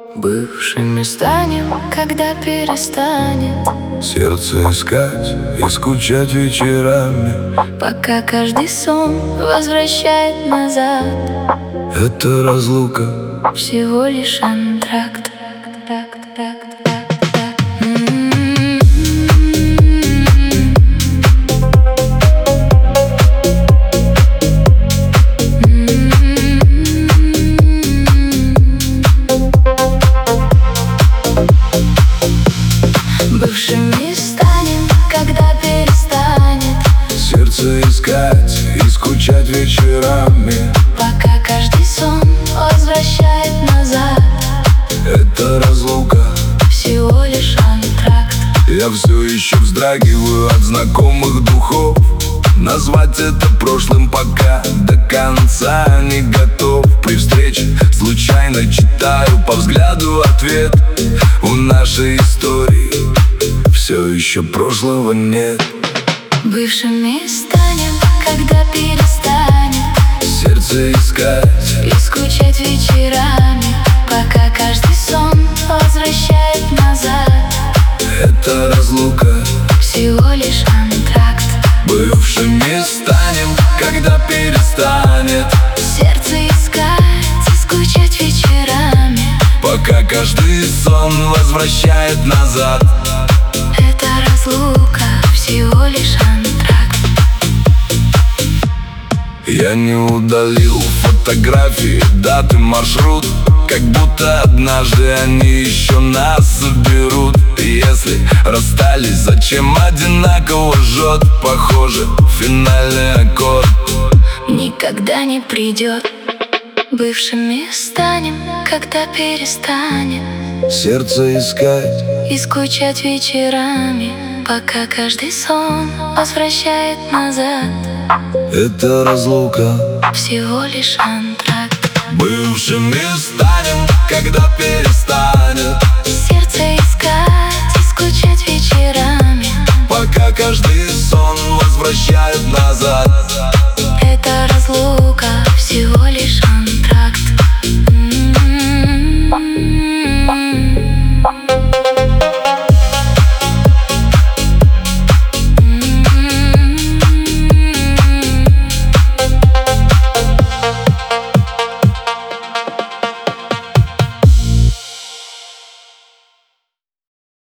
Бывшими станем, когда перестанет сердце искать и скучать вечерами, пока каждый сон возвращает назад. это разлука, Всего лишь антракт. Бывшими станем, когда перестанет сердце искать и скучать вечерами, пока каждый сон возвращает назад. это разлука, Всего лишь антракт. я все еще вздрагиваю от знакомых духов. Назвать это прошлым пока до конца не готов. При встрече случайно читаю по взгляду ответ. У нашей истории все еще прошлого нет. Бывшими станем, когда перестанет Сердце искать и скучать вечерами, пока каждый сон возвращает назад. это разлука, Всего лишь антракт. бывшими станем, когда перестанет Сердце искать и скучать вечерами, пока каждый сон возвращает назад. это разлука, всего лишь антракт. Я не удалил фотографии, даты, маршрут, как будто однажды они еще нас соберут. Если расстались, зачем одинаково жжет? Похоже, финальный аккорд Никогда не придет. Бывшими станем, когда перестанет сердце искать, и скучать вечерами, пока каждый сон возвращает назад. это разлука, Всего лишь антракт. бывшими станем, когда перестанет Сердце искать и скучать вечерами, пока каждый сон возвращает назад.